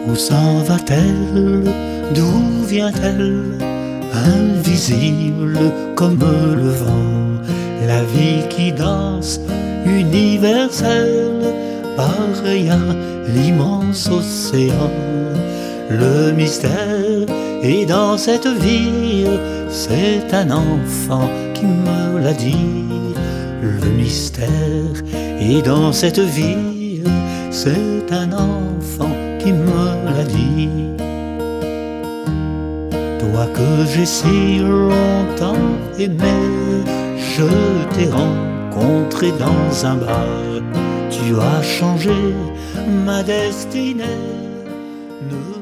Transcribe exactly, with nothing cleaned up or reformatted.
Où s'en va-t-elle? D'où vient-elle? Invisible comme le vent, la vie qui danse, universelle, pareille à l'immense océan. Le mystère est dans cette ville, c'est un enfant qui me l'a dit. Le mystère est dans cette ville, c'est un enfant qui me l'a dit. Toi que j'ai si longtemps aimé, je t'ai rencontré dans un bar. Tu as changé ma destinée. Ne